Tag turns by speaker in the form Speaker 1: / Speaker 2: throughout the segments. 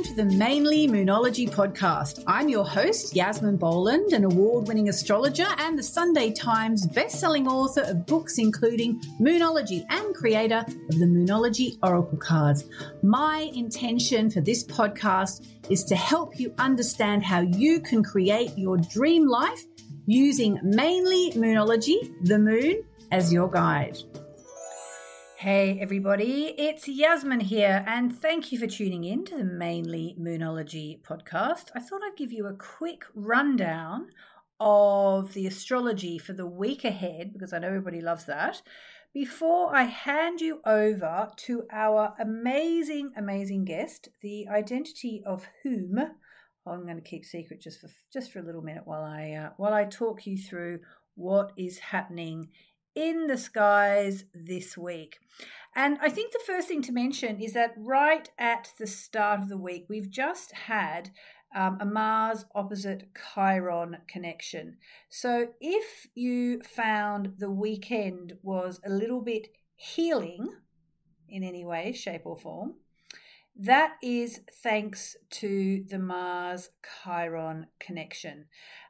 Speaker 1: welcome to the Mainly Moonology podcast. I'm your host, Yasmin Boland, an award-winning astrologer and the Sunday Times best-selling author of books including Moonology and creator of the Moonology Oracle cards. My intention for this podcast is to help you understand how you can create your dream life using mainly Moonology, the moon, as your guide. Hey everybody, it's Yasmin here and thank you for tuning in to the Mainly Moonology podcast. I thought I'd give you a quick rundown of the astrology for the week ahead because I know everybody loves that before I hand you over to our amazing guest, the identity of whom I'm going to keep secret just for a little minute while I talk you through what is happening in the skies this week. And I think the first thing to mention is that right at the start of the week, we've just had a Mars opposite Chiron connection. So if you found the weekend was a little bit healing in any way, shape or form, that is thanks to the Mars Chiron connection.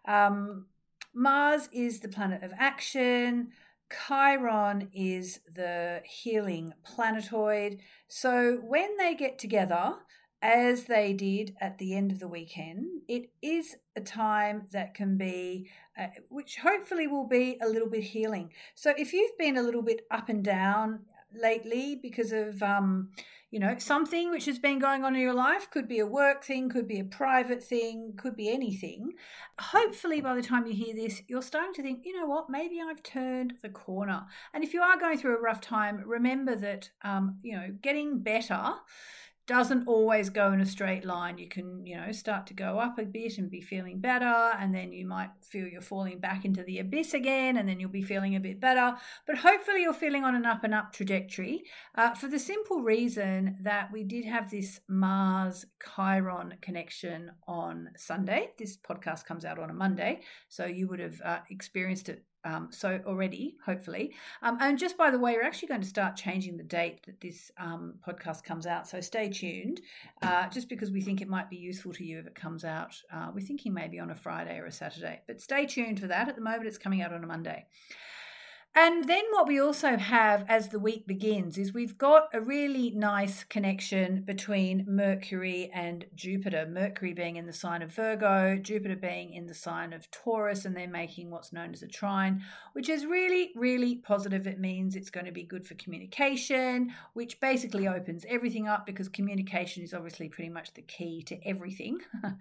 Speaker 1: Mars is the planet of action. Chiron is the healing planetoid. So when they get together, as they did at the end of the weekend, it is a time that can be, which hopefully will be a little bit healing. So if you've been a little bit up and down lately because of something which has been going on in your life, could be a work thing, could be a private thing, could be anything. Hopefully by the time you hear this, you're starting to think, you know what, maybe I've turned the corner. And if you are going through a rough time, remember that getting better doesn't always go in a straight line. You can, start to go up a bit and be feeling better, and then you might feel you're falling back into the abyss again, and then you'll be feeling a bit better. But hopefully you're feeling on an up and up trajectory for the simple reason that we did have this Mars-Chiron connection on Sunday. This podcast comes out on a Monday, so you would have experienced it so already, hopefully. And just by the way, we're actually going to start changing the date that this podcast comes out. So stay tuned, just because we think it might be useful to you if it comes out. We're thinking maybe on a Friday or a Saturday, but stay tuned for that. At the moment, it's coming out on a Monday. And then what we also have as the week begins is we've got a really nice connection between Mercury and Jupiter. Mercury being in the sign of Virgo, Jupiter being in the sign of Taurus, and they're making what's known as a trine, which is really, really positive. It means it's going to be good for communication, which basically opens everything up because communication is obviously pretty much the key to everything.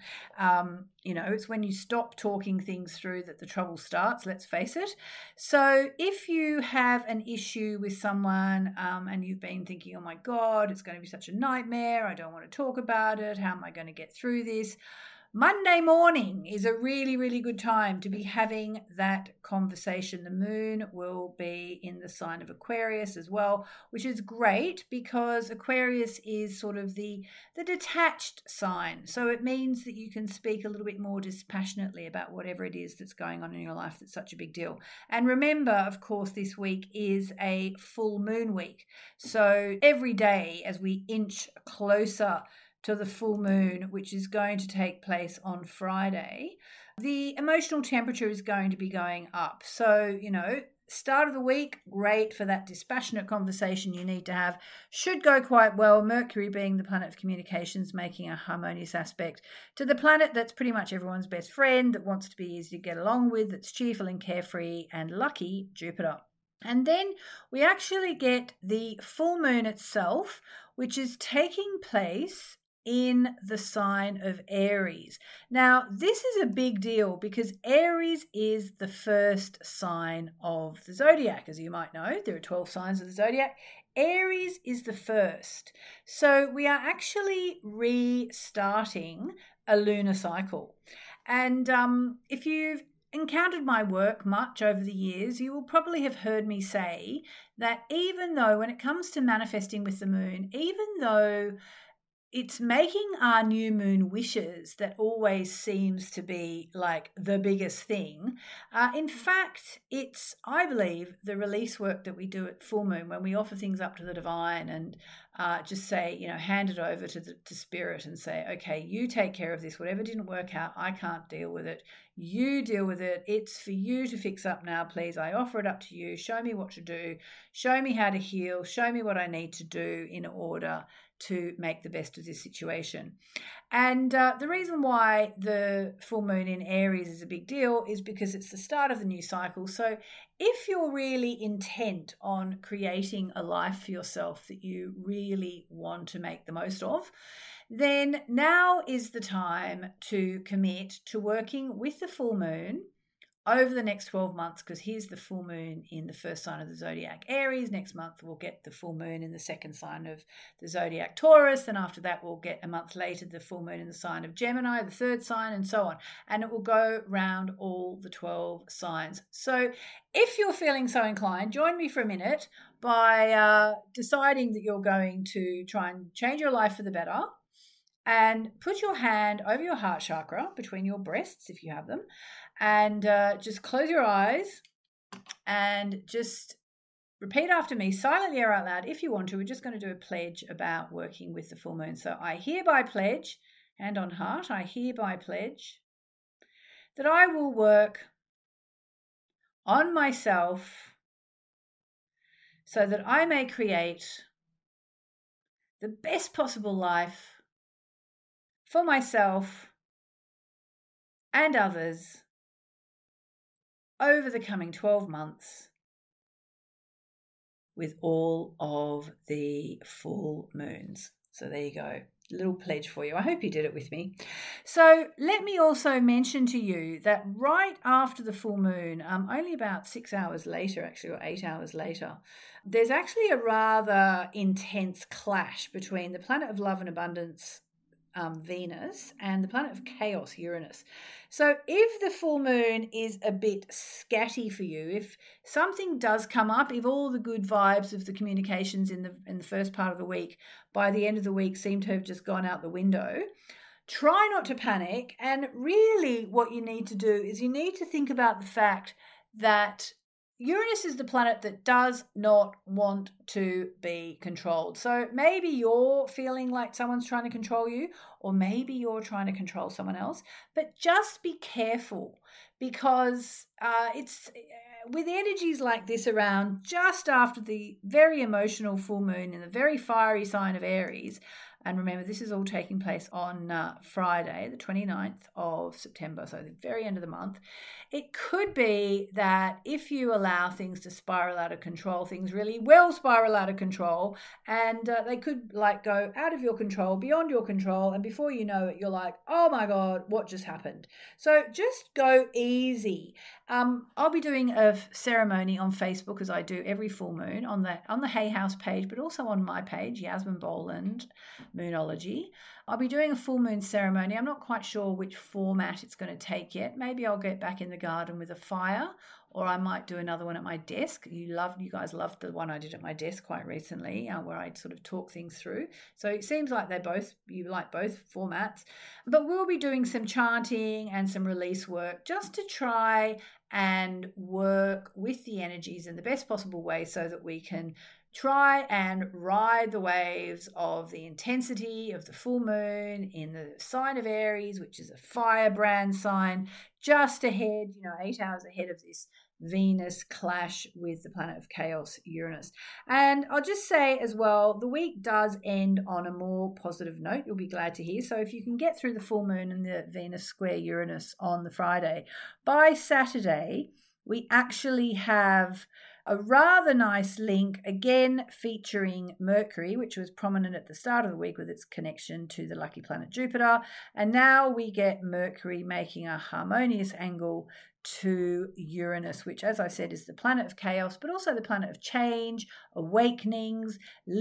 Speaker 1: It's when you stop talking things through that the trouble starts, let's face it. So if you have an issue with someone and you've been thinking, oh my God, it's going to be such a nightmare, I don't want to talk about it, how am I going to get through this? Monday morning is a really, really good time to be having that conversation. The moon will be in the sign of Aquarius as well, which is great because Aquarius is sort of the detached sign. So it means that you can speak a little bit more dispassionately about whatever it is that's going on in your life that's such a big deal. And remember, of course, this week is a full moon week. So every day as we inch closer to the full moon, which is going to take place on Friday, the emotional temperature is going to be going up. So, start of the week, great for that dispassionate conversation you need to have. Should go quite well. Mercury being the planet of communications, making a harmonious aspect to the planet that's pretty much everyone's best friend, that wants to be easy to get along with, that's cheerful and carefree and lucky, Jupiter. And then we actually get the full moon itself, which is taking place in the sign of Aries. Now, this is a big deal because Aries is the first sign of the zodiac. As you might know, there are 12 signs of the zodiac. Aries is the first. So we are actually restarting a lunar cycle. And if you've encountered my work much over the years, you will probably have heard me say that even though when it comes to manifesting with the moon, even though it's making our new moon wishes that always seems to be like the biggest thing. In fact, it's, I believe, the release work that we do at full moon when we offer things up to the divine and just say, hand it over to spirit and say, okay, you take care of this. Whatever didn't work out, I can't deal with it. You deal with it. It's for you to fix up now, please. I offer it up to you. Show me what to do. Show me how to heal. Show me what I need to do in order to make the best of this situation. And the reason why the full moon in Aries is a big deal is because it's the start of the new cycle. So if you're really intent on creating a life for yourself that you really want to make the most of, then now is the time to commit to working with the full moon over the next 12 months, because here's the full moon in the first sign of the zodiac, Aries. Next month, we'll get the full moon in the second sign of the zodiac, Taurus. Then after that, we'll get a month later the full moon in the sign of Gemini, the third sign, and so on. And it will go round all the 12 signs. So if you're feeling so inclined, join me for a minute by deciding that you're going to try and change your life for the better. And put your hand over your heart chakra between your breasts, if you have them, and just close your eyes and just repeat after me, silently or out loud if you want to. We're just going to do a pledge about working with the full moon. So I hereby pledge, hand on heart, I hereby pledge that I will work on myself so that I may create the best possible life for myself and others over the coming 12 months with all of the full moons. So there you go. Little pledge for you. I hope you did it with me. So let me also mention to you that right after the full moon, only about 6 hours later, actually, or 8 hours later, there's actually a rather intense clash between the planet of love and abundance, Venus, and the planet of chaos, Uranus. So if the full moon is a bit scatty for you, if something does come up, if all the good vibes of the communications in the first part of the week by the end of the week seem to have just gone out the window, try not to panic. And really what you need to do is you need to think about the fact that Uranus is the planet that does not want to be controlled. So maybe you're feeling like someone's trying to control you, or maybe you're trying to control someone else. But just be careful, because it's with energies like this around just after the very emotional full moon in the very fiery sign of Aries. And remember, this is all taking place on Friday, the 29th of September, so the very end of the month. It could be that if you allow things to spiral out of control, things really will spiral out of control, and they could go out of your control, beyond your control, and before you know it, you're like, oh my God, what just happened? So just go easy. I'll be doing a ceremony on Facebook, as I do every full moon, on the Hay House page, but also on my page, Yasmin Boland Moonology. I'll be doing a full moon ceremony. I'm not quite sure which format it's going to take yet. Maybe I'll get back in the garden with a fire, or I might do another one at my desk. You guys loved the one I did at my desk quite recently, where I sort of talk things through. So it seems like you like both formats. But we'll be doing some chanting and some release work just to try and work with the energies in the best possible way so that we can try and ride the waves of the intensity of the full moon in the sign of Aries, which is a firebrand sign, just ahead, 8 hours ahead of this Venus clash with the planet of chaos, Uranus. And I'll just say as well, the week does end on a more positive note, you'll be glad to hear. So if you can get through the full moon and the Venus square Uranus on the Friday, by Saturday, we actually have a rather nice link, again featuring Mercury, which was prominent at the start of the week with its connection to the lucky planet Jupiter. And now we get Mercury making a harmonious angle to Uranus, which, as I said, is the planet of chaos, but also the planet of change, awakenings,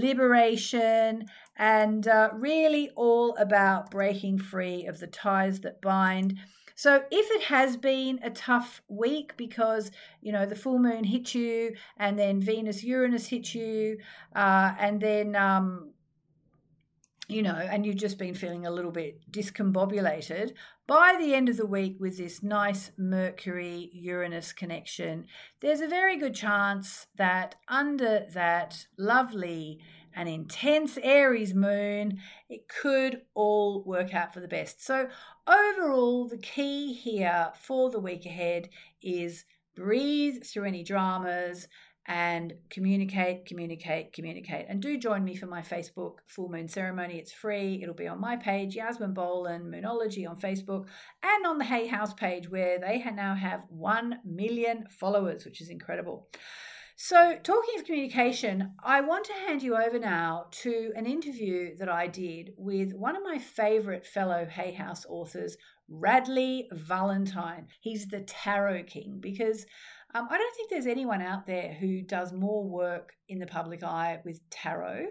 Speaker 1: liberation, and really all about breaking free of the ties that bind. So if it has been a tough week because, the full moon hit you and then Venus, Uranus hit you, and then, and you've just been feeling a little bit discombobulated, by the end of the week with this nice Mercury-Uranus connection, there's a very good chance that under that lovely and intense Aries moon, it could all work out for the best. So overall, the key here for the week ahead is breathe through any dramas and communicate. And do join me for my Facebook full moon ceremony. It's free. It'll be on my page, Yasmin Boland, Moonology on Facebook, and on the Hay House page, where they now have 1 million followers, which is incredible. So talking of communication, I want to hand you over now to an interview that I did with one of my favourite fellow Hay House authors, Radleigh Valentine. He's the Tarot King, because I don't think there's anyone out there who does more work in the public eye with tarot,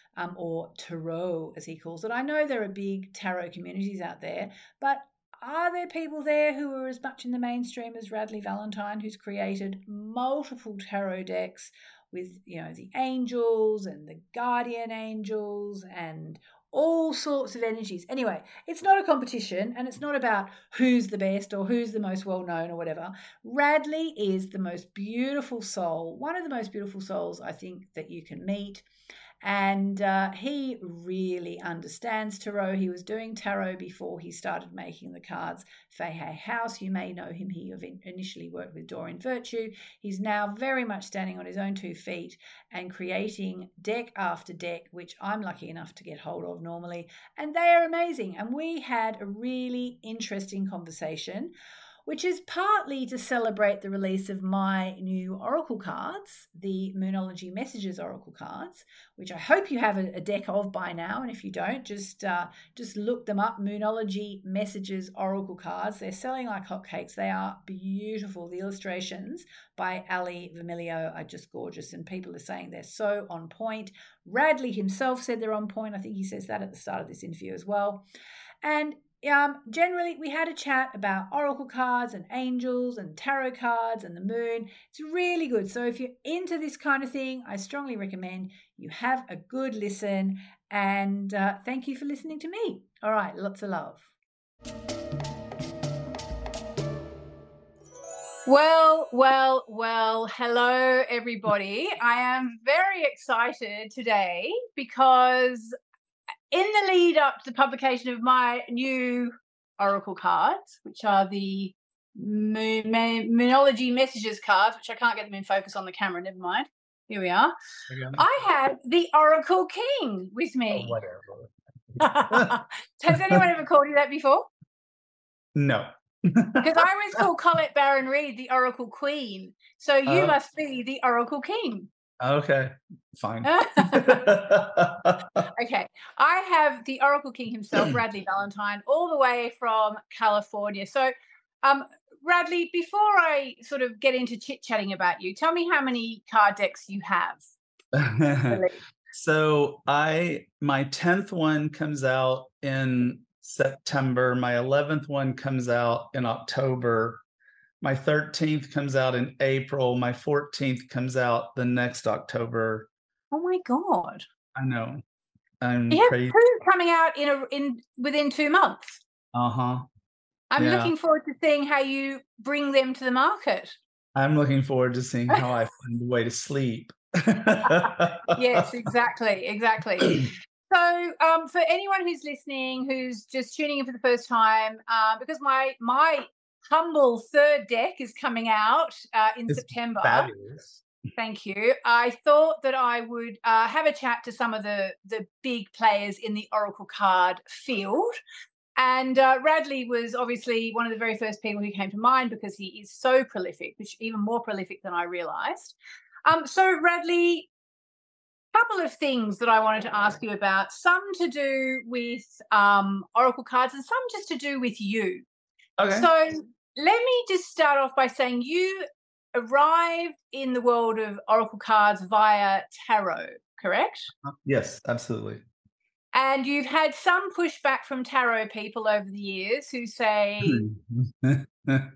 Speaker 1: or tarot as he calls it. I know there are big tarot communities out there, but are there people there who are as much in the mainstream as Radleigh Valentine, who's created multiple tarot decks with, the angels and the guardian angels and all sorts of energies? Anyway, it's not a competition, and it's not about who's the best or who's the most well-known or whatever. Radleigh is the most beautiful soul, one of the most beautiful souls I think that you can meet. And he really understands tarot. He was doing tarot before he started making the cards for Hay House. You may know him. He initially worked with Doreen Virtue. He's now very much standing on his own 2 feet and creating deck after deck, which I'm lucky enough to get hold of normally. And they are amazing. And we had a really interesting conversation, which is partly to celebrate the release of my new oracle cards, the Moonology Messages oracle cards, which I hope you have a deck of by now. And if you don't, just look them up, Moonology Messages oracle cards. They're selling like hotcakes. They are beautiful. The illustrations by Ali Vermilio are just gorgeous, and people are saying they're so on point. Radleigh himself said they're on point. I think he says that at the start of this interview as well. And generally, we had a chat about oracle cards and angels and tarot cards and the moon. It's really good. So if you're into this kind of thing, I strongly recommend you have a good listen. And thank you for listening to me. All right, lots of love. Well, hello, everybody. I am very excited today because in the lead up to the publication of my new oracle cards, which are the Moonology Messages cards, which I can't get them in focus on the camera, never mind. Here we are. I have the Oracle King with me.
Speaker 2: Oh, whatever.
Speaker 1: Has anyone ever called you that before?
Speaker 2: No.
Speaker 1: Because I was called Colette Baron Reid, the Oracle Queen. So you must be the Oracle King.
Speaker 2: Okay, fine.
Speaker 1: Okay, I have the Oracle King himself, Radleigh Valentine, all the way from California. So, Radleigh, before I sort of get into chit-chatting about you, tell me how many card decks you have.
Speaker 2: So my 10th one comes out in September. My 11th one comes out in October. My 13th comes out in April. My 14th comes out the next October.
Speaker 1: Oh my God!
Speaker 2: I know.
Speaker 1: You have 2 coming out within 2 months.
Speaker 2: I'm
Speaker 1: looking forward to seeing how you bring them to the market.
Speaker 2: I'm looking forward to seeing how I find a way to sleep.
Speaker 1: Yes, exactly. So, for anyone who's listening, who's just tuning in for the first time, because my humble 3rd deck is coming out in September.
Speaker 2: Fabulous.
Speaker 1: Thank you. I thought that I would have a chat to some of the big players in the oracle card field. And Radleigh was obviously one of the very first people who came to mind because he is so prolific, which even more prolific than I realised. So, Radleigh, couple of things that I wanted to ask you about, some to do with oracle cards and some just to do with you.
Speaker 2: Okay.
Speaker 1: So let me just start off by saying you arrived in the world of oracle cards via tarot, correct?
Speaker 2: Yes, absolutely.
Speaker 1: And you've had some pushback from tarot people over the years who say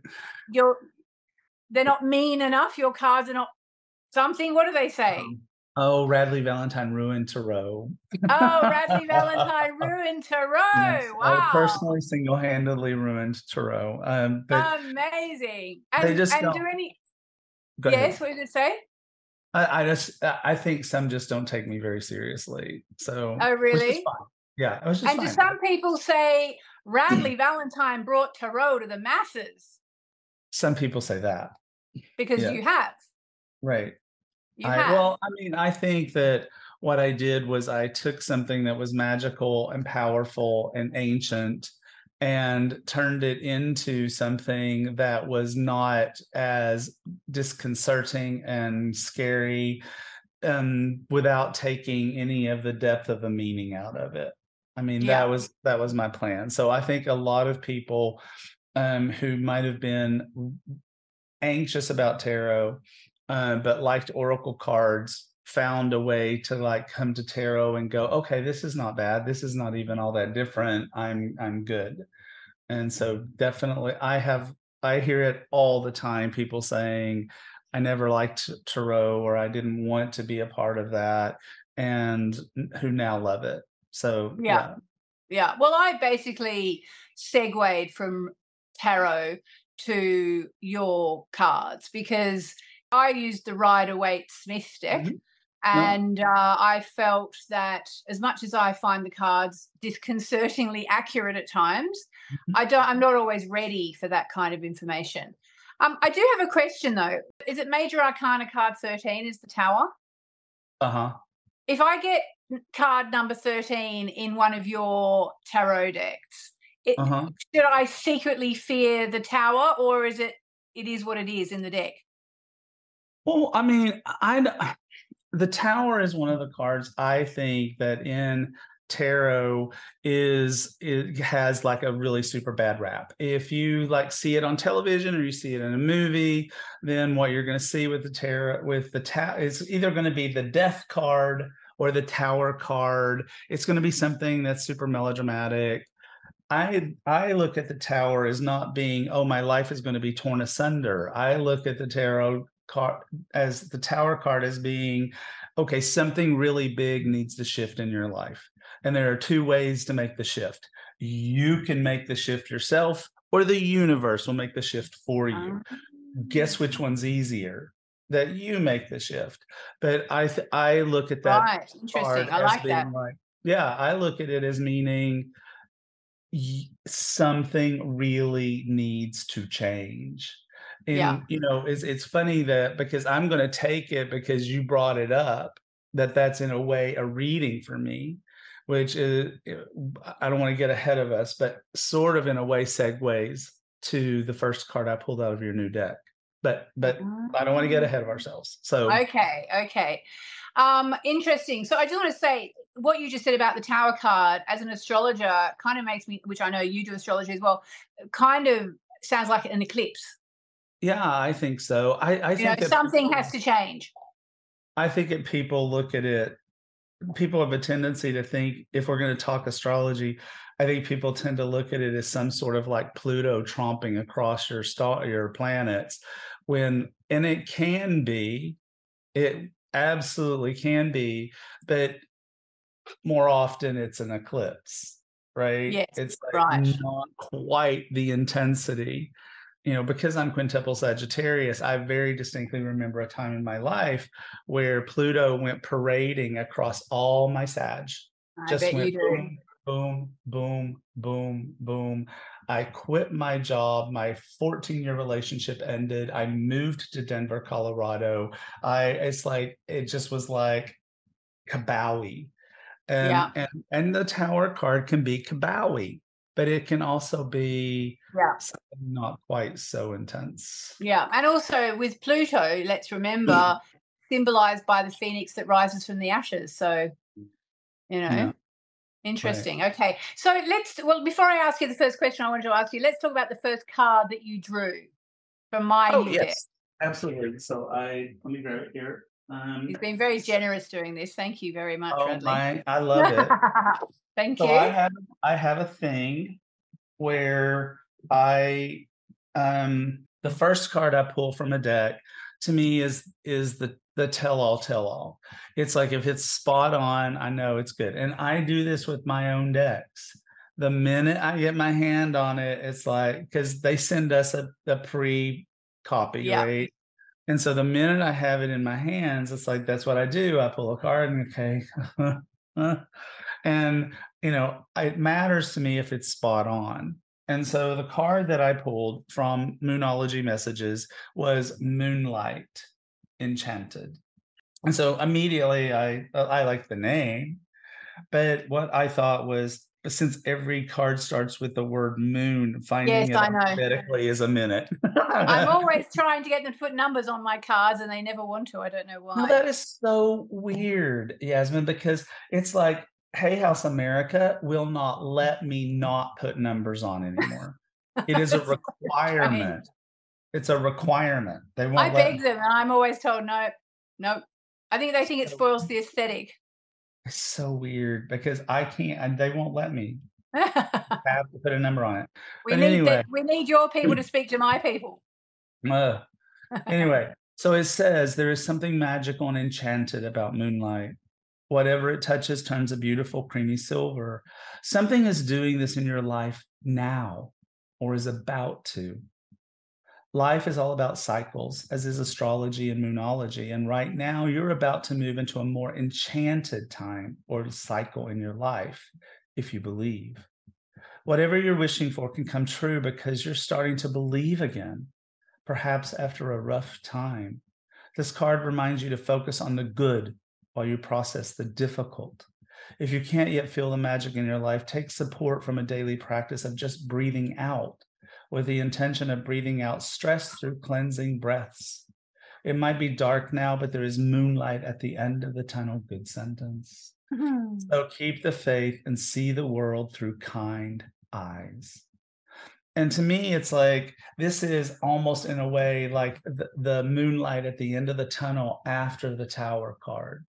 Speaker 1: they're not mean enough, your cards are not something. What do they say?
Speaker 2: Oh, Radley Valentine ruined Tarot.
Speaker 1: Oh, Radley Valentine ruined
Speaker 2: Yes,
Speaker 1: Tarot.
Speaker 2: I
Speaker 1: Wow.
Speaker 2: personally single-handedly ruined Tarot. But
Speaker 1: Amazing.
Speaker 2: they just
Speaker 1: And
Speaker 2: don't.
Speaker 1: do any,
Speaker 2: Go ahead.
Speaker 1: yes, what did it say?
Speaker 2: I think some just don't take me very seriously. So,
Speaker 1: Oh,
Speaker 2: which is
Speaker 1: really?
Speaker 2: fine. Yeah, it was just
Speaker 1: And do
Speaker 2: fine.
Speaker 1: some people say Radley Valentine brought Tarot to the masses?
Speaker 2: Some people say that.
Speaker 1: Because
Speaker 2: Yeah,
Speaker 1: you have.
Speaker 2: right.
Speaker 1: You have.
Speaker 2: I mean, I think that what I did was I took something that was magical and powerful and ancient and turned it into something that was not as disconcerting and scary, without taking any of the depth of the meaning out of it. I mean,
Speaker 1: Yeah.
Speaker 2: that was my plan. So I think a lot of people who might have been anxious about tarot, but liked oracle cards, found a way to like come to tarot and go, okay, this is not bad. This is not even all that different. I'm good. And so definitely, I hear it all the time. People saying, I never liked tarot, or I didn't want to be a part of that, and who now love it. So
Speaker 1: Yeah.
Speaker 2: yeah.
Speaker 1: Yeah. Well, I basically segued from tarot to your cards because I used the Rider-Waite-Smith deck.
Speaker 2: Mhm. No.
Speaker 1: And I felt that as much as I find the cards disconcertingly accurate at times,
Speaker 2: Mhm.
Speaker 1: I'm not always ready for that kind of information. I do have a question though. Is it Major Arcana card 13 is the Tower?
Speaker 2: Uh-huh.
Speaker 1: If I get card number 13 in one of your tarot decks,
Speaker 2: Uh-huh.
Speaker 1: should I secretly fear the Tower, or it is what it is in the deck?
Speaker 2: Well, I mean, the Tower is one of the cards I think that in tarot it has like a really super bad rap. If you like see it on television or you see it in a movie, then what you're going to see with the tarot with the tower is either going to be the death card or the tower card. It's going to be something that's super melodramatic. I look at the tower as not being, oh, my life is going to be torn asunder. I look at the tarot card as the tower card as being, okay, something really big needs to shift in your life. And there are two ways to make the shift. You can make the shift yourself, or the universe will make the shift for you.
Speaker 1: Um,
Speaker 2: Guess which one's easier? That you make the shift. But I look at that
Speaker 1: right. Interesting.
Speaker 2: card
Speaker 1: I
Speaker 2: as
Speaker 1: like
Speaker 2: being
Speaker 1: that.
Speaker 2: like, yeah, I look at it as meaning something really needs to change.
Speaker 1: Yeah.
Speaker 2: And it's funny that because I'm going to take it because you brought it up, that's in a way a reading for me, which is, I don't want to get ahead of us, but sort of in a way segues to the first card I pulled out of your new deck. But I don't want to get ahead of ourselves. So
Speaker 1: Okay. Okay. Interesting. So I just want to say what you just said about the Tower card as an astrologer kind of makes me, which I know you do astrology as well, kind of sounds like an eclipse.
Speaker 2: yeah, I think so. I
Speaker 1: You know,
Speaker 2: think that
Speaker 1: something has to change.
Speaker 2: I think that people look at it, people have a tendency to think, if we're going to talk astrology, I think people tend to look at it as some sort of like Pluto tromping across your planets, and it can be, it absolutely can be, but more often it's an eclipse, right?
Speaker 1: Yes.
Speaker 2: It's like
Speaker 1: Right.
Speaker 2: not quite the intensity. Because I'm quintuple Sagittarius, I very distinctly remember a time in my life where Pluto went parading across all my Sag.
Speaker 1: I
Speaker 2: Just
Speaker 1: bet you
Speaker 2: went
Speaker 1: do.
Speaker 2: boom, boom, boom, boom, boom. I quit my job. My 14-year relationship ended. I moved to Denver, Colorado. It just was like kabowie.
Speaker 1: Yeah.
Speaker 2: And the Tower card can be kabowie, but it can also be
Speaker 1: Yeah.
Speaker 2: something not quite so intense.
Speaker 1: Yeah. And also with Pluto, let's remember, symbolized by the phoenix that rises from the ashes. So, you know,
Speaker 2: Yeah, right.
Speaker 1: interesting. Okay. So well, before I ask you the first question I wanted to ask you, let's talk about the first card that you drew from my
Speaker 2: Oh,
Speaker 1: new deck.
Speaker 2: yes, absolutely. So let me grab it here.
Speaker 1: He's been very generous doing this. Thank you very much,
Speaker 2: Oh
Speaker 1: Radley.
Speaker 2: my, I love it.
Speaker 1: Thank
Speaker 2: So
Speaker 1: you.
Speaker 2: I have a thing where I the first card I pull from a deck to me is the tell all. It's like if it's spot on, I know it's good. And I do this with my own decks. The minute I get my hand on it, it's like, because they send us a pre-copy,
Speaker 1: Yeah.
Speaker 2: right? And so the minute I have it in my hands, it's like, that's what I do. I pull a card and okay. And, it matters to me if it's spot on. And so the card that I pulled from Moonology Messages was Moonlight Enchanted. And so immediately I like the name, but what I thought was, since every card starts with the word moon, finding it
Speaker 1: Yes, I know.
Speaker 2: alphabetically is a minute.
Speaker 1: I'm always trying to get them to put numbers on my cards, and they never want to. I don't know
Speaker 2: No,
Speaker 1: why.
Speaker 2: that is so weird, Yasmin, because it's like Hay House America will not let me not put numbers on anymore. It is a
Speaker 1: It's
Speaker 2: requirement. It's a requirement. They
Speaker 1: I
Speaker 2: won't let
Speaker 1: beg them, and I'm always told, no, no. I think they think it spoils the aesthetic.
Speaker 2: It's so weird because I can't, and they won't let me. I have to put a number on it. But anyway,
Speaker 1: We need your people to speak to my people.
Speaker 2: Anyway, so it says there is something magical and enchanted about moonlight. Whatever it touches turns a beautiful creamy silver. Something is doing this in your life now or is about to. Life is all about cycles, as is astrology and moonology. And right now, you're about to move into a more enchanted time or cycle in your life, if you believe. Whatever you're wishing for can come true because you're starting to believe again, perhaps after a rough time. This card reminds you to focus on the good while you process the difficult. If you can't yet feel the magic in your life, take support from a daily practice of just breathing out, with the intention of breathing out stress through cleansing breaths. It might be dark now, but there is moonlight at the end of the tunnel. Good sentence. So keep the faith and see the world through kind eyes. And to me, it's like, this is almost in a way like the moonlight at the end of the tunnel after the Tower card.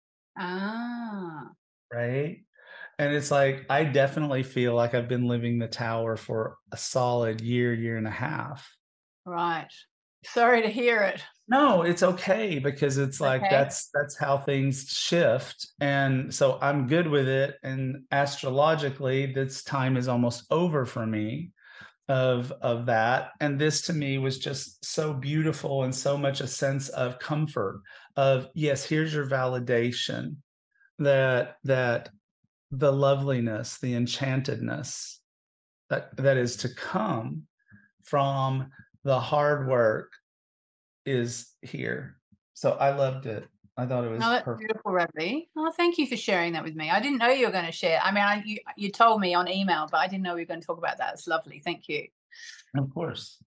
Speaker 2: Right? And it's like, I definitely feel like I've been living the Tower for a solid year and a half.
Speaker 1: Right. Sorry to hear it.
Speaker 2: No, it's okay, because it's like,
Speaker 1: Okay.
Speaker 2: that's how things shift. And so I'm good with it. And astrologically, this time is almost over for me of that. And this to me was just so beautiful and so much a sense of comfort of, yes, here's your validation that the loveliness, the enchantedness that is to come from the hard work is here. So I loved it. I thought it was
Speaker 1: that's
Speaker 2: perfect.
Speaker 1: beautiful, Radley. Oh, thank you for sharing that with me. I didn't know you were going to share. I mean, you told me on email, but I didn't know we were going to talk about that. It's lovely. Thank you.
Speaker 2: Of course.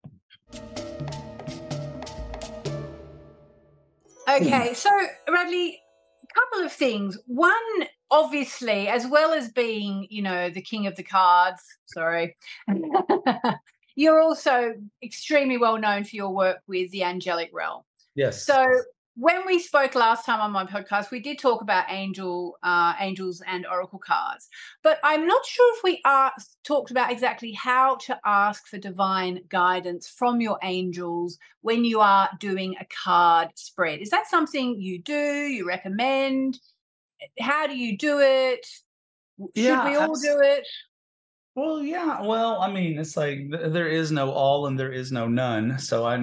Speaker 1: Okay, so Radley, a couple of things. One, obviously, as well as being, the king of the cards, sorry, you're also extremely well known for your work with the angelic realm.
Speaker 2: Yes.
Speaker 1: So when we spoke last time on my podcast, we did talk about angels and oracle cards, but I'm not sure if we talked about exactly how to ask for divine guidance from your angels when you are doing a card spread. Is that something you do, you recommend? How do you do it? Should we all do it?
Speaker 2: Well, yeah. Well, I mean, it's like there is no all and there is no none. So I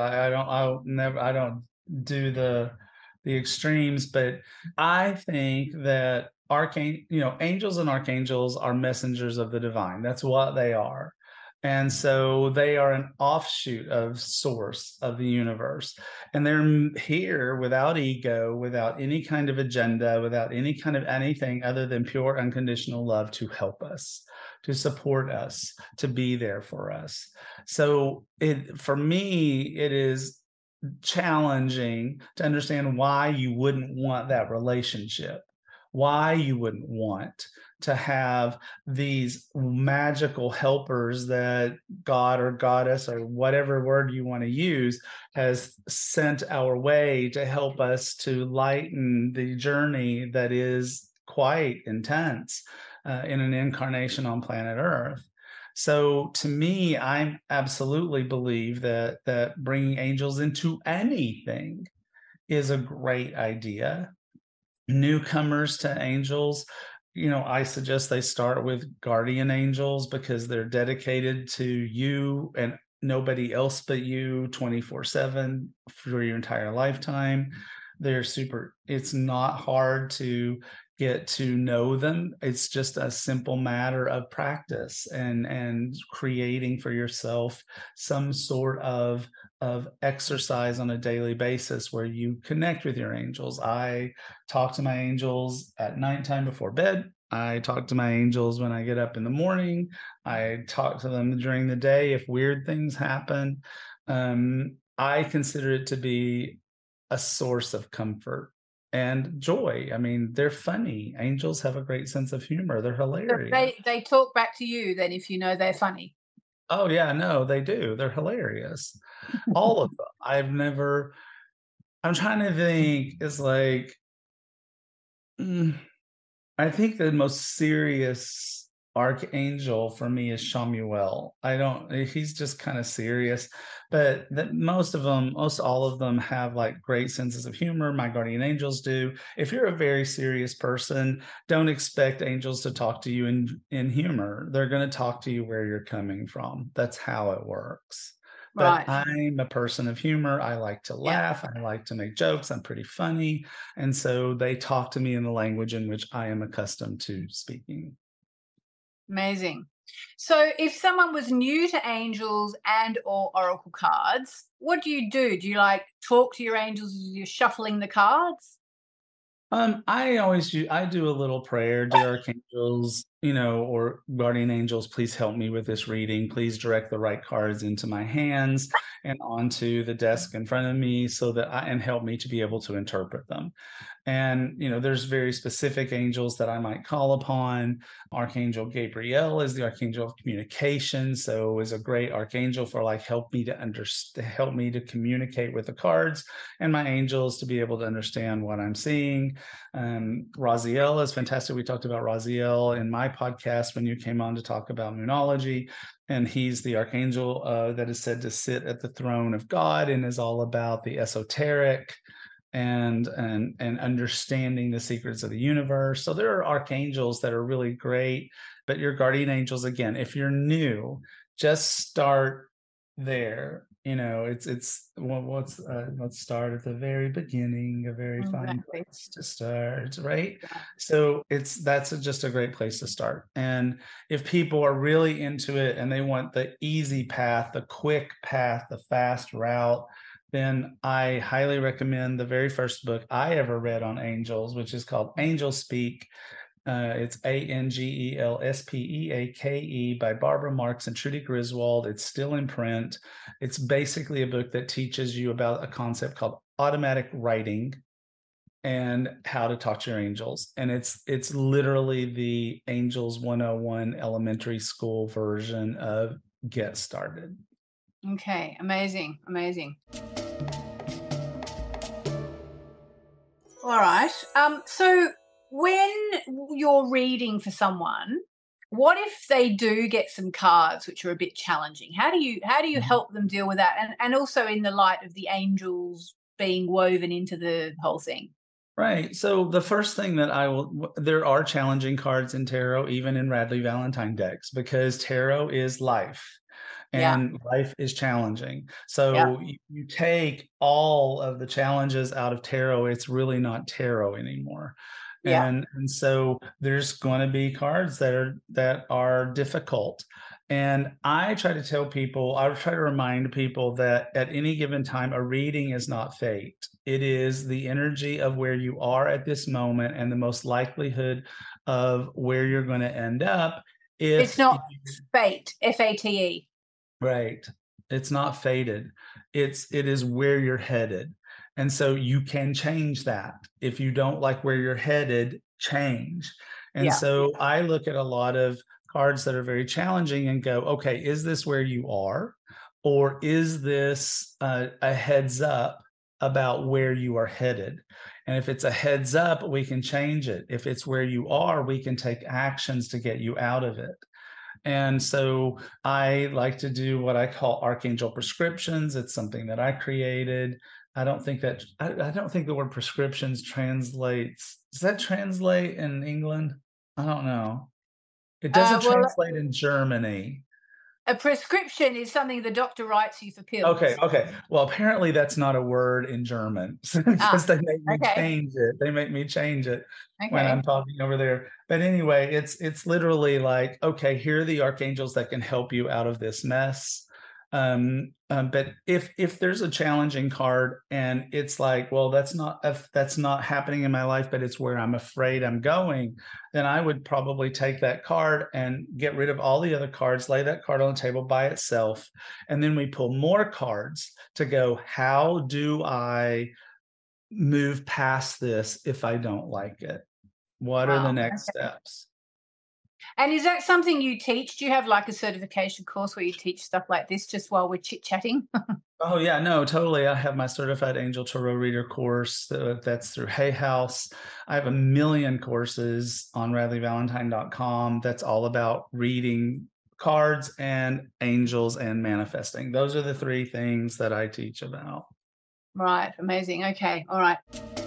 Speaker 2: don't do the extremes, but I think that angels and archangels are messengers of the divine. That's what they are. And so they are an offshoot of source of the universe. And they're here without ego, without any kind of agenda, without any kind of anything other than pure unconditional love to help us, to support us, to be there for us. So for me, it is challenging to understand why you wouldn't want that relationship, why you wouldn't want to have these magical helpers that God or goddess or whatever word you want to use has sent our way to help us to lighten the journey that is quite intense in an incarnation on planet Earth. So to me, I absolutely believe that bringing angels into anything is a great idea. Newcomers to angels, I suggest they start with guardian angels because they're dedicated to you and nobody else but you 24/7 for your entire lifetime. It's not hard to get to know them. It's just a simple matter of practice and creating for yourself some sort of exercise on a daily basis where you connect with your angels. I talk to my angels at nighttime before bed. I talk to my angels when I get up in the morning. I talk to them during the day if weird things happen. I consider it to be a source of comfort and joy. I mean, they're funny. Angels have a great sense of humor. They're
Speaker 1: So
Speaker 2: hilarious.
Speaker 1: they talk back to you then if you know they're funny.
Speaker 2: Oh yeah, no, they do. They're hilarious. All of them. I'm trying to think, it's like, mm, I think the most serious archangel for me is Shamuel. He's just kind of serious, but most all of them have like great senses of humor. My guardian angels do. If you're a very serious person, don't expect angels to talk to you in humor. They're going to talk to you where you're coming from. That's how it works. But
Speaker 1: Right.
Speaker 2: I'm a person of humor. I like to
Speaker 1: Yeah.
Speaker 2: laugh. I like to make jokes. I'm pretty funny. And so they talk to me in the language in which I am accustomed to speaking.
Speaker 1: Amazing. So if someone was new to angels and or oracle cards, what do you do? Do you like talk to your angels as you're shuffling the cards?
Speaker 2: I do a little prayer, dear archangels, or guardian angels, please help me with this reading. Please direct the right cards into my hands and onto the desk in front of me and help me to be able to interpret them. And, there's very specific angels that I might call upon. Archangel Gabriel is the archangel of communication. So is a great archangel for like, help me to communicate with the cards and my angels to be able to understand what I'm seeing. Raziel is fantastic. We talked about Raziel in my podcast when you came on to talk about moonology. And he's the archangel that is said to sit at the throne of God and is all about the esoteric and understanding the secrets of the universe. So there are archangels that are really great, but your guardian angels, again, if you're new, just start there. Let's start at the very beginning, a very fine
Speaker 1: Exactly.
Speaker 2: place to start, right? So that's just a great place to start. And if people are really into it and they want the easy path, the quick path, the fast route, then I highly recommend the very first book I ever read on angels, which is called Angel Speak. It's ANGELSPEAKE by Barbara Marx and Trudy Griswold. It's still in print. It's basically a book that teaches you about a concept called automatic writing and how to talk to your angels. And it's literally the Angels 101 elementary school version of Get Started.
Speaker 1: Okay, amazing, amazing. All right. So when you're reading for someone, what if they do get some cards which are a bit challenging? How do you help them deal with that? And also in the light of the angels being woven into the whole thing.
Speaker 2: Right. So the first thing there are challenging cards in tarot, even in Radley Valentine decks, because tarot is life
Speaker 1: Yeah.
Speaker 2: and life is challenging.
Speaker 1: Yeah.
Speaker 2: So you take all of the challenges out of tarot, it's really not tarot anymore.
Speaker 1: Yeah.
Speaker 2: And so there's going to be cards that are difficult. And I try to remind people that at any given time, a reading is not fate. It is the energy of where you are at this moment and the most likelihood of where you're going to end up.
Speaker 1: It's not fate, FATE.
Speaker 2: Right. It's not fated. It is where you're headed. And so you can change that. If you don't like where you're headed, change. And
Speaker 1: Yeah.
Speaker 2: so I look at a lot of cards that are very challenging and go, okay, is this where you are? Or is this a heads up about where you are headed? And if it's a heads up, we can change it. If it's where you are, we can take actions to get you out of it. And so I like to do what I call archangel prescriptions. It's something that I created. I don't think that I don't think the word prescriptions translates. Does that translate in England? I don't know. It doesn't
Speaker 1: Well,
Speaker 2: translate in Germany.
Speaker 1: a prescription is something the doctor writes you for
Speaker 2: Okay,
Speaker 1: pills.
Speaker 2: okay. Well, apparently that's not a word in German
Speaker 1: Ah,
Speaker 2: because they make me
Speaker 1: okay,
Speaker 2: change it. They make me change it when I'm
Speaker 1: okay.
Speaker 2: talking over there. But anyway, it's literally like, okay, here are the archangels that can help you out of this mess. But if there's a challenging card and it's like, well, that's not happening in my life, but it's where I'm afraid I'm going, then I would probably take that card and get rid of all the other cards, lay that card on the table by itself, and then we pull more cards to go, how do I move past this if I don't like it? What are the
Speaker 1: Wow.
Speaker 2: next steps?
Speaker 1: And is that something you teach? Do you have like a certification course where you teach stuff like this just while we're chit chatting?
Speaker 2: Oh yeah, no, totally. I have my certified angel tarot reader course that's through Hay House. I have a million courses on radleyvalentine.com that's all about reading cards and angels and manifesting. Those are the three things that I teach about.
Speaker 1: Right. Amazing. Okay. All right.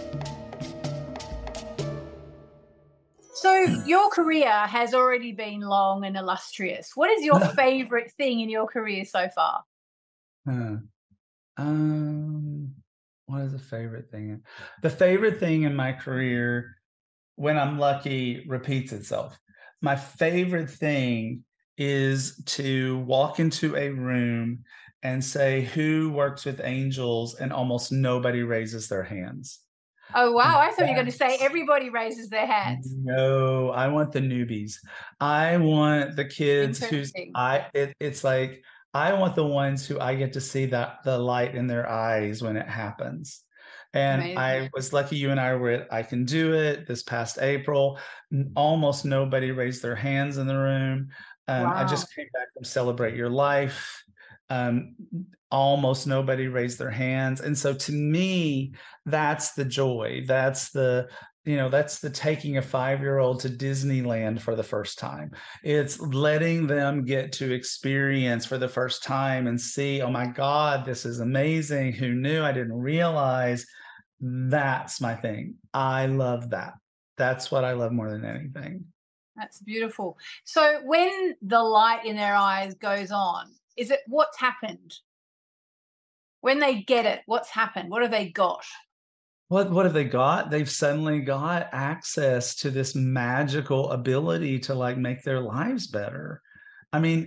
Speaker 1: So your career has already been long and illustrious. What is your favorite thing in your career so far?
Speaker 2: Huh. Um, what is the favorite thing? The favorite thing in my career, when I'm lucky, repeats itself. My favorite thing is to walk into a room and say, "Who works with angels?" and almost nobody raises their hands.
Speaker 1: Oh, wow. I thought you were going to say
Speaker 2: That's
Speaker 1: everybody raises their hands.
Speaker 2: No, I want the newbies. I want the kids
Speaker 1: Interesting.
Speaker 2: it's like I want the ones who I get to see that the light in their eyes when it happens. And
Speaker 1: Amazing.
Speaker 2: I was lucky you and I were at I Can Do It this past April. Almost nobody raised their hands in the room. I
Speaker 1: Wow.
Speaker 2: just came back from Celebrate Your Life. Um, Almost nobody raised their hands. And so to me, that's the joy. That's the taking a 5-year-old to Disneyland for the first time. It's letting them get to experience for the first time and see, oh my God, this is amazing. Who knew? I didn't realize. That's my thing. I love that. That's what I love more than anything.
Speaker 1: That's beautiful. So when the light in their eyes goes on, is it what's happened? When they get it, what's happened? What have they got?
Speaker 2: What have they got? They've suddenly got access to this magical ability to like make their lives better. I mean,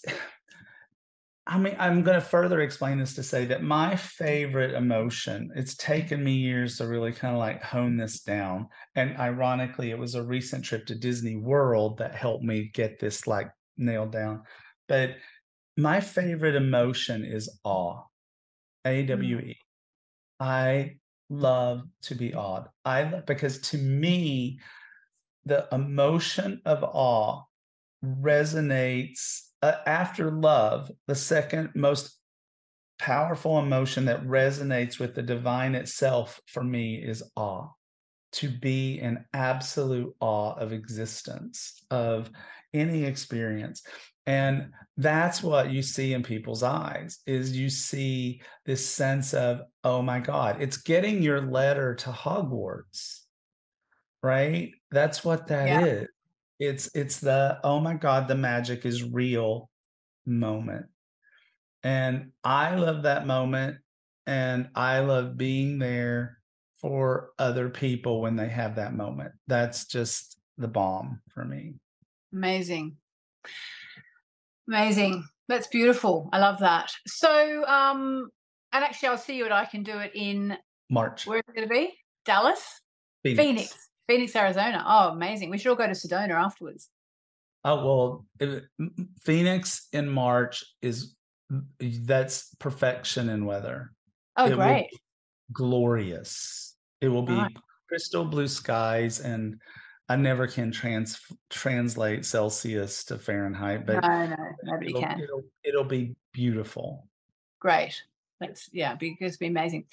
Speaker 2: I'm going to further explain this to say that my favorite emotion, it's taken me years to really kind of like hone this down. And ironically, it was a recent trip to Disney World that helped me get this like nailed down. But my favorite emotion is awe,
Speaker 1: Mm.
Speaker 2: AWE. I love to be awed. Because to me, the emotion of awe resonates after love. The second most powerful emotion that resonates with the divine itself for me is awe. To be in absolute awe of existence, of any experience. And that's what you see in people's eyes is you see this sense of, oh my God, it's getting your letter to Hogwarts, right? That's what that
Speaker 1: Yeah,
Speaker 2: is. It's the, oh my God, the magic is real moment. And I love that moment, and I love being there for other people when they have that moment. That's just the bomb for me.
Speaker 1: amazing. Amazing. That's beautiful. I love that. So, and actually I'll see you at I Can Do It in
Speaker 2: March,
Speaker 1: where is it going to be? Dallas?
Speaker 2: Phoenix.
Speaker 1: Phoenix, Arizona. Oh, amazing. We should all go to Sedona afterwards.
Speaker 2: Oh, well, Phoenix in March that's perfection in weather.
Speaker 1: Oh,
Speaker 2: It will
Speaker 1: great.
Speaker 2: be glorious. It will
Speaker 1: Right.
Speaker 2: be crystal blue skies, and I never can translate Celsius to Fahrenheit,
Speaker 1: No,
Speaker 2: but
Speaker 1: no, nobody can.
Speaker 2: it'll be beautiful.
Speaker 1: Great. That's, yeah, because it'd be amazing.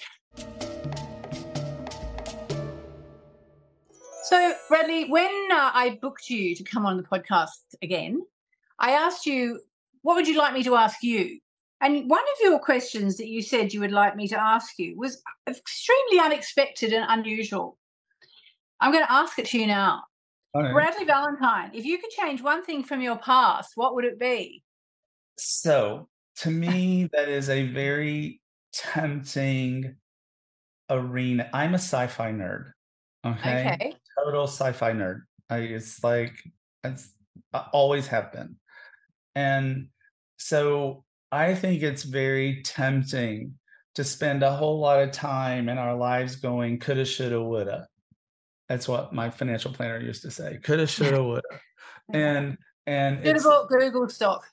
Speaker 1: So, Bradley, when I booked you to come on the podcast again, I asked you, what would you like me to ask you? And one of your questions that you said you would like me to ask you was extremely unexpected and unusual. I'm going to ask it to you now.
Speaker 2: All right.
Speaker 1: Bradley Valentine, if you could change one thing from your past, what would it be?
Speaker 2: So to me, that is a very tempting arena. I'm a sci-fi nerd. Okay.
Speaker 1: Okay.
Speaker 2: Total sci-fi nerd. It's like I always have been. And so I think it's very tempting to spend a whole lot of time in our lives going coulda, shoulda, woulda. That's what my financial planner used to say. Coulda, shoulda, woulda. And
Speaker 1: Should have
Speaker 2: it's
Speaker 1: bought Google stock.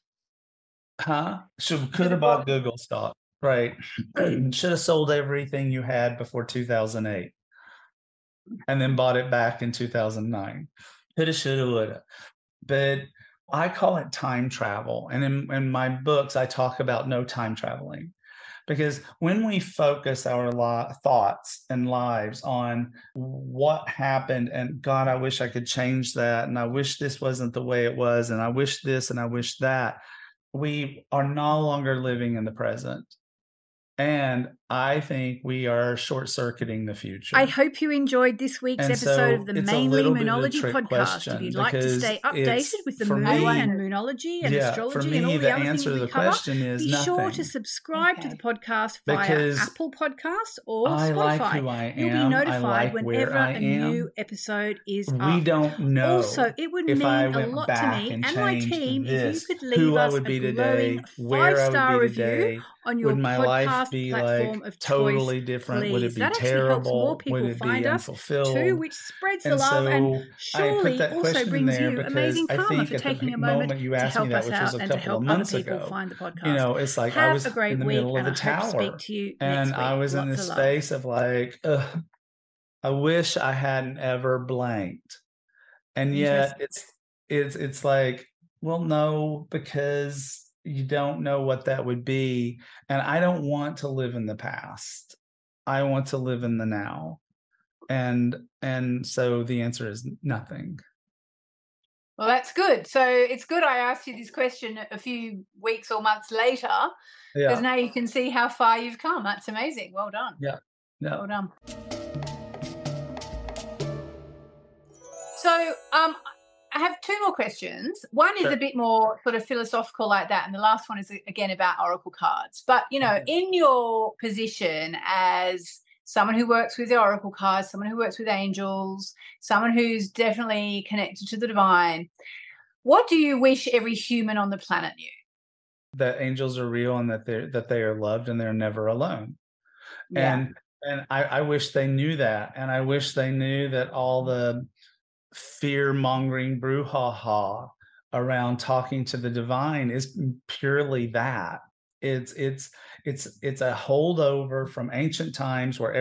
Speaker 2: could have bought Google stock. Right. Should have sold everything you had before 2008 and then bought it back in 2009. Coulda, shoulda, woulda. But I call it time travel. And in my books, I talk about no time traveling. Because when we focus our thoughts and lives on what happened, and God, I wish I could change that, and I wish this wasn't the way it was, and I wish this, and I wish that, we are no longer living in the present. And I think we are short-circuiting the future.
Speaker 1: I hope you enjoyed this week's
Speaker 2: And
Speaker 1: episode
Speaker 2: so
Speaker 1: of the
Speaker 2: it's a
Speaker 1: Mainly
Speaker 2: little bit of a
Speaker 1: Moonology
Speaker 2: trick
Speaker 1: podcast.
Speaker 2: question
Speaker 1: If you'd like to stay
Speaker 2: because
Speaker 1: updated
Speaker 2: it's,
Speaker 1: with the
Speaker 2: for
Speaker 1: moon
Speaker 2: me,
Speaker 1: and moonology and
Speaker 2: for
Speaker 1: astrology and
Speaker 2: me,
Speaker 1: all
Speaker 2: the
Speaker 1: the other
Speaker 2: answer
Speaker 1: things
Speaker 2: to
Speaker 1: we
Speaker 2: the
Speaker 1: cover,
Speaker 2: question is
Speaker 1: be sure to
Speaker 2: nothing.
Speaker 1: subscribe to the podcast via
Speaker 2: Because
Speaker 1: Apple Podcasts or
Speaker 2: I
Speaker 1: Spotify.
Speaker 2: like who I
Speaker 1: You'll be
Speaker 2: am. I
Speaker 1: notified
Speaker 2: like
Speaker 1: whenever
Speaker 2: where I
Speaker 1: a new
Speaker 2: am.
Speaker 1: episode is
Speaker 2: We
Speaker 1: up.
Speaker 2: don't know
Speaker 1: Also, it would
Speaker 2: if
Speaker 1: mean
Speaker 2: I
Speaker 1: a
Speaker 2: went
Speaker 1: lot to
Speaker 2: back
Speaker 1: me
Speaker 2: and
Speaker 1: and my
Speaker 2: changed
Speaker 1: team if you
Speaker 2: this,
Speaker 1: could leave
Speaker 2: who I
Speaker 1: us
Speaker 2: would
Speaker 1: a
Speaker 2: be
Speaker 1: glowing
Speaker 2: today, where I would
Speaker 1: 5-star
Speaker 2: be
Speaker 1: review
Speaker 2: today.
Speaker 1: on your
Speaker 2: Would my life
Speaker 1: podcast
Speaker 2: be
Speaker 1: platform
Speaker 2: like
Speaker 1: of
Speaker 2: totally
Speaker 1: choice,
Speaker 2: different? Would it
Speaker 1: please.
Speaker 2: be
Speaker 1: That actually helps more
Speaker 2: terrible? Would
Speaker 1: people
Speaker 2: it
Speaker 1: find
Speaker 2: be
Speaker 1: us too,
Speaker 2: unfulfilled?
Speaker 1: which spreads the
Speaker 2: And
Speaker 1: love and
Speaker 2: so I put
Speaker 1: surely
Speaker 2: that
Speaker 1: also
Speaker 2: question in
Speaker 1: brings
Speaker 2: there
Speaker 1: you
Speaker 2: because
Speaker 1: amazing
Speaker 2: I
Speaker 1: karma
Speaker 2: think
Speaker 1: for
Speaker 2: at the
Speaker 1: taking a moment
Speaker 2: moment you
Speaker 1: to
Speaker 2: asked me
Speaker 1: help
Speaker 2: that,
Speaker 1: us
Speaker 2: which was
Speaker 1: out
Speaker 2: a
Speaker 1: and to
Speaker 2: couple of
Speaker 1: help other
Speaker 2: months
Speaker 1: people
Speaker 2: ago,
Speaker 1: find the podcast.
Speaker 2: you know, it's like I
Speaker 1: Have
Speaker 2: was
Speaker 1: a great
Speaker 2: in the
Speaker 1: week,
Speaker 2: middle of
Speaker 1: and
Speaker 2: the
Speaker 1: I hope to speak
Speaker 2: tower
Speaker 1: to you
Speaker 2: and
Speaker 1: next week.
Speaker 2: I was in
Speaker 1: Lots
Speaker 2: this
Speaker 1: of love.
Speaker 2: space of like, I wish I hadn't ever blanked. And yet it's like, well, no, because you don't know what that would be. And I don't want to live in the past. I want to live in the now. And so the answer is nothing.
Speaker 1: Well, that's good. So it's good I asked you this question a few weeks or months later, because now you can see how far you've come. That's amazing. Well done.
Speaker 2: Yeah.
Speaker 1: Well done. So I have two more questions. One is a bit more sort of philosophical like that, and the last one is again about oracle cards. But you know, in your position as someone who works with the oracle cards, someone who works with angels, someone who's definitely connected to the divine, what do you wish every human on the planet knew?
Speaker 2: That angels are real and that they are loved and they're never alone.
Speaker 1: Yeah.
Speaker 2: And I wish they knew that. And I wish they knew that all the fear-mongering brouhaha around talking to the divine is purely that. It's a holdover from ancient times where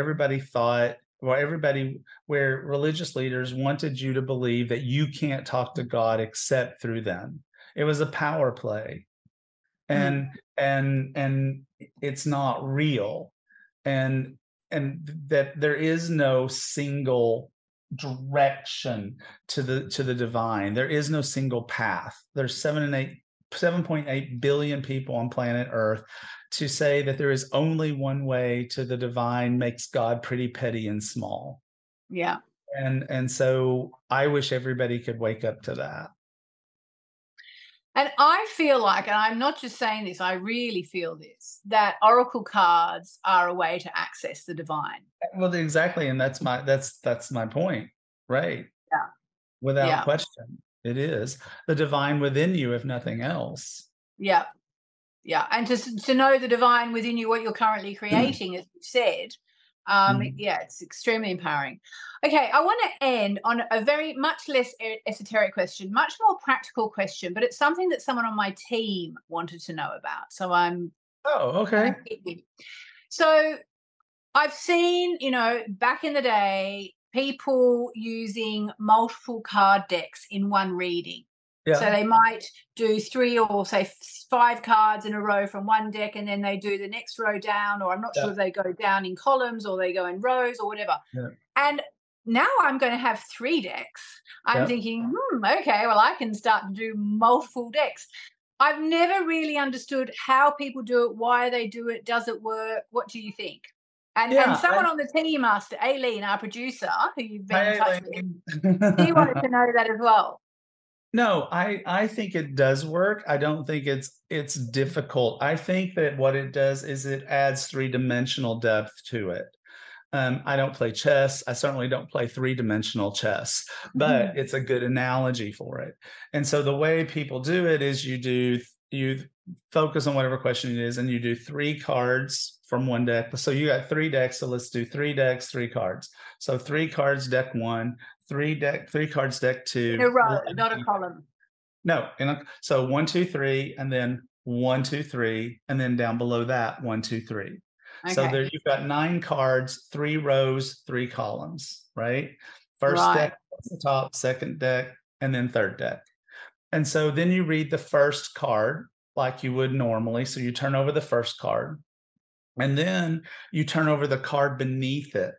Speaker 2: where religious leaders wanted you to believe that you can't talk to God except through them. It was a power play. And it's not real. And that there is no single direction to the divine. There is no single path. There's 7.8 billion people on planet Earth. To say that there is only one way to the divine makes God pretty petty and small.
Speaker 1: Yeah.
Speaker 2: And so I wish everybody could wake up to that.
Speaker 1: And I feel like, and I'm not just saying this, I really feel this, that oracle cards are a way to access the divine.
Speaker 2: Well, exactly. And that's my point. Right.
Speaker 1: Yeah.
Speaker 2: Without question. It is the divine within you, if nothing else.
Speaker 1: Yeah. Yeah. And to know the divine within you, what you're currently creating, as you said, it's extremely empowering. Okay, I want to end on a very much less esoteric question, much more practical question, but it's something that someone on my team wanted to know about. So
Speaker 2: okay.
Speaker 1: So I've seen, back in the day, people using multiple card decks in one reading. Yeah. So they might do 3 or say 5 cards in a row from one deck, and then they do the next row down, or I'm not sure if they go down in columns or they go in rows or whatever. Yeah. And now I'm going to have 3 decks. I'm thinking, okay, well, I can start to do multiple decks. I've never really understood how people do it, why they do it, does it work? What do you think? And
Speaker 2: Yeah.
Speaker 1: someone on the team asked Aileen, our producer, who you've been in
Speaker 2: Hi,
Speaker 1: touch with,
Speaker 2: Elaine.
Speaker 1: he wanted to know that as well.
Speaker 2: No, I think it does work. I don't think it's difficult. I think that what it does is it adds three-dimensional depth to it. I don't play chess. I certainly don't play three-dimensional chess, but it's a good analogy for it. And so the way people do it is you focus on whatever question it is, and you do 3 cards from one deck. So you got 3 decks. So let's do 3 decks, 3 cards. So 3 cards, deck 1, 3 cards, deck 2.
Speaker 1: In a row, not a column.
Speaker 2: No, so 1, 2, 3, and then 1, 2, 3, and then down below that 1, 2, 3.
Speaker 1: Okay.
Speaker 2: So there you've got 9 cards, 3 rows, 3 columns, right? First deck at the top, second deck, and then third deck. And so then you read the first card like you would normally. So you turn over the first card, and then you turn over the card beneath it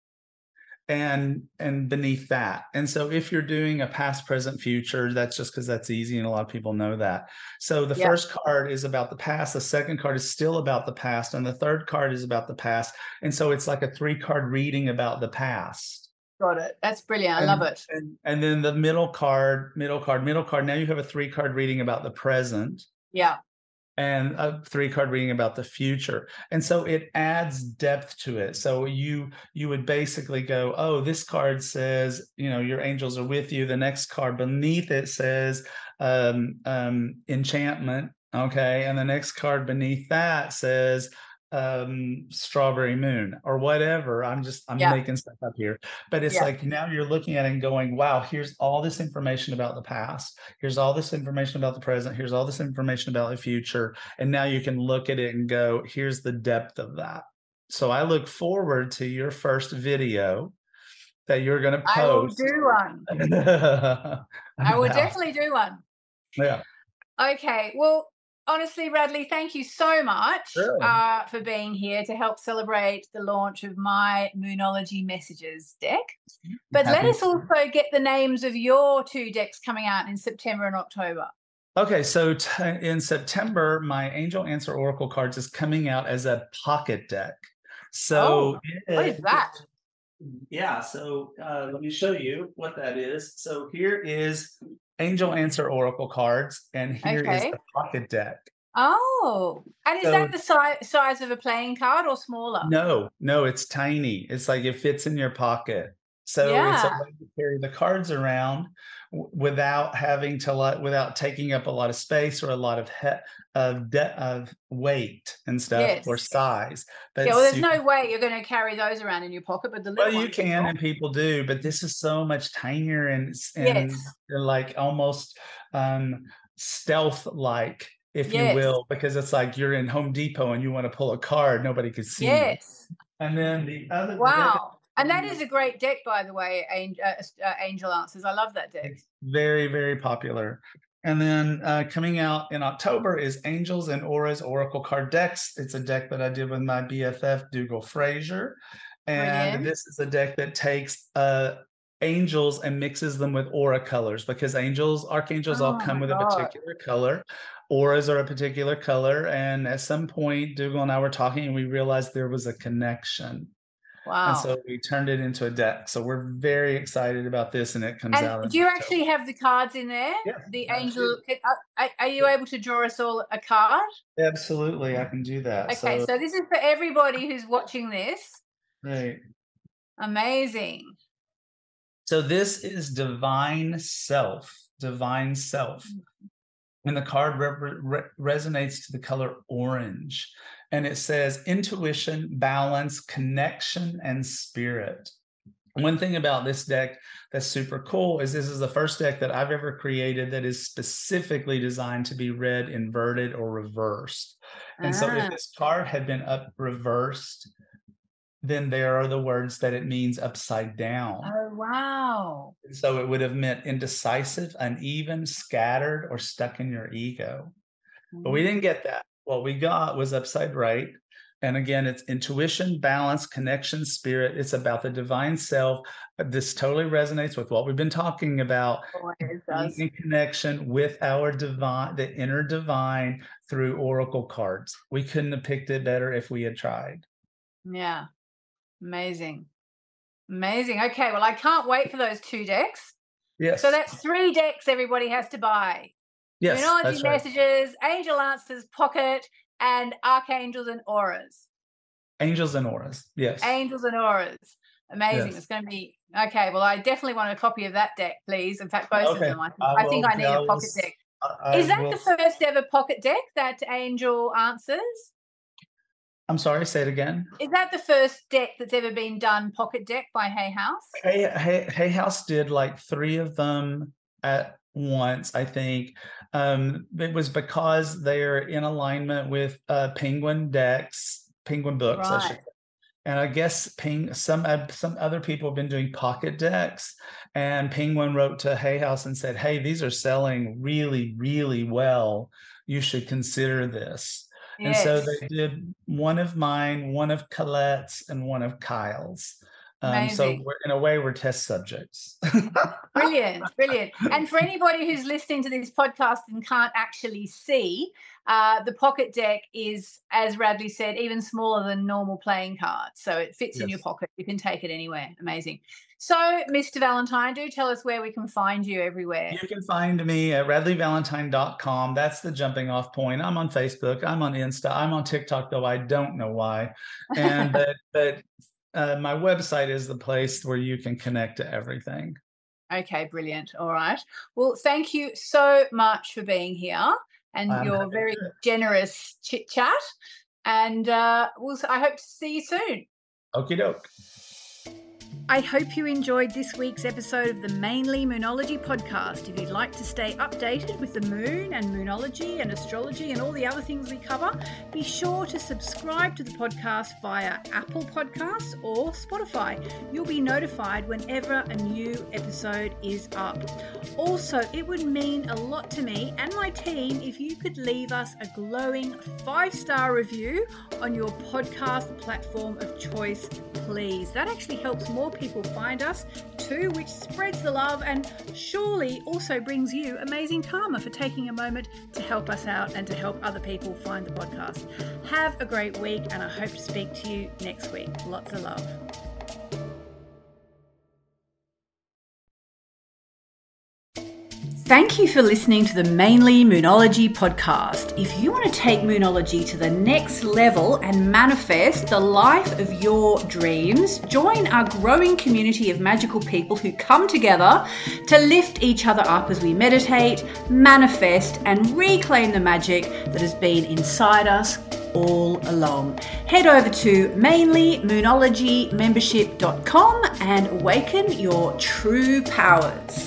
Speaker 2: and beneath that. And so if you're doing a past, present, future, that's just because that's easy and a lot of people know that. So the first card is about the past, the second card is still about the past, and the third card is about the past. And so it's like a 3-card reading about the past.
Speaker 1: Got it. That's brilliant. I love it.
Speaker 2: And then the middle card, now you have a 3-card reading about the present.
Speaker 1: Yeah.
Speaker 2: And a 3-card reading about the future. And so it adds depth to it. So you would basically go, oh, this card says, your angels are with you. The next card beneath it says enchantment. Okay. And the next card beneath that says strawberry moon or whatever. I'm making stuff up here, but it's like now you're looking at it and going, wow, here's all this information about the past, here's all this information about the present, here's all this information about the future, and now you can look at it and go, here's the depth of that. So I look forward to your first video that you're going to post.
Speaker 1: I will do one. I will definitely do one.
Speaker 2: Yeah.
Speaker 1: Okay, well, honestly, Radley, thank you so much for being here to help celebrate the launch of my Moonology Messages deck. But let us also get the names of your 2 decks coming out in September and October.
Speaker 2: Okay, so in September, my Angel Answer Oracle cards is coming out as a pocket deck. So
Speaker 1: what is that?
Speaker 2: Yeah, so let me show you what that is. So here is Angel Answer Oracle cards, and here is the pocket deck.
Speaker 1: Oh, and is that the size of a playing card or smaller?
Speaker 2: No, it's tiny. It's like it fits in your pocket. So it's a way to carry the cards around without having to without taking up a lot of space or a lot of weight and stuff or size. But
Speaker 1: well, there's no way you're going to carry those around in your pocket, but the little
Speaker 2: you can, and people do, but this is so much tinier and like almost stealth-like, if you will, because it's like you're in Home Depot and you want to pull a card, nobody could see you. And then the other
Speaker 1: and that is a great deck, by the way, Angel Answers. I love that deck.
Speaker 2: It's very, very popular. And then coming out in October is Angels and Auras Oracle Card Decks. It's a deck that I did with my BFF, Dougal Fraser. And this is a deck that takes angels and mixes them with aura colors, because archangels all come with a particular color. Auras are a particular color. And at some point, Dougal and I were talking and we realized there was a connection.
Speaker 1: Wow.
Speaker 2: And so we turned it into a deck. So we're very excited about this, and it comes out.
Speaker 1: Do you actually have the cards in there?
Speaker 2: Yeah,
Speaker 1: the angel. Are you able to draw us all a card?
Speaker 2: Absolutely, I can do that.
Speaker 1: Okay, so this is for everybody who's watching this.
Speaker 2: Right.
Speaker 1: Amazing.
Speaker 2: So this is Divine Self. Divine Self. And the card resonates to the color orange. And it says intuition, balance, connection, and spirit. One thing about this deck that's super cool is this is the first deck that I've ever created that is specifically designed to be read inverted or reversed. And so if this card had been reversed, then there are the words that it means upside down.
Speaker 1: Oh, wow.
Speaker 2: So it would have meant indecisive, uneven, scattered, or stuck in your ego. But we didn't get that. What we got was upside right, And again, it's intuition, balance, connection, spirit. It's about the divine self. This totally resonates with what we've been talking about.
Speaker 1: It does.
Speaker 2: In connection with our divine, the inner divine, through oracle cards. We couldn't have picked it better if we had tried.
Speaker 1: Yeah. Amazing. Okay, well, I can't wait for those 2 decks.
Speaker 2: Yes.
Speaker 1: So that's 3 decks everybody has to buy.
Speaker 2: Yes,
Speaker 1: Moonology Messages, Angel Answers Pocket, and Archangels and Auras.
Speaker 2: Angels and Auras, yes.
Speaker 1: Angels and Auras. Amazing. Yes. It's going to be... Okay, well, I definitely want a copy of that deck, please. In fact, both of them. I think I need a pocket deck. Is that the first ever pocket deck, that Angel Answers?
Speaker 2: I'm sorry, say it again.
Speaker 1: Is that the first deck that's ever been done, pocket deck, by Hay House?
Speaker 2: Hay House did like 3 of them at once, I think. It was because they're in alignment with Penguin decks, Penguin books, I should say. And I guess some other people have been doing pocket decks, and Penguin wrote to Hay House and said, hey, these are selling really, really well. You should consider this. Yes. And so they did one of mine, one of Colette's, and one of Kyle's. So in a way, we're test subjects.
Speaker 1: Brilliant. And for anybody who's listening to this podcast and can't actually see, the pocket deck is, as Radley said, even smaller than normal playing cards. So it fits in your pocket. You can take it anywhere. Amazing. So, Mr. Valentine, do tell us where we can find you everywhere.
Speaker 2: You can find me at radleyvalentine.com. That's the jumping off point. I'm on Facebook. I'm on Insta. I'm on TikTok, though I don't know why. And but my website is the place where you can connect to everything.
Speaker 1: Okay, brilliant. All right. Well, thank you so much for being here and your very generous chit chat. And I hope to see you soon.
Speaker 2: Okie doke.
Speaker 1: I hope you enjoyed this week's episode of the Mainly Moonology podcast. If you'd like to stay updated with the moon and moonology and astrology and all the other things we cover, be sure to subscribe to the podcast via Apple Podcasts or Spotify. You'll be notified whenever a new episode is up. Also, it would mean a lot to me and my team if you could leave us a glowing 5-star review on your podcast platform of choice, please. That actually helps more people find us too, which spreads the love and surely also brings you amazing karma for taking a moment to help us out and to help other people find the podcast. Have a great week, and I hope to speak to you next week. Lots of love. Thank you for listening to the Mainly Moonology podcast. If you want to take Moonology to the next level and manifest the life of your dreams, join our growing community of magical people who come together to lift each other up as we meditate, manifest, and reclaim the magic that has been inside us all along. Head over to mainlymoonologymembership.com and awaken your true powers.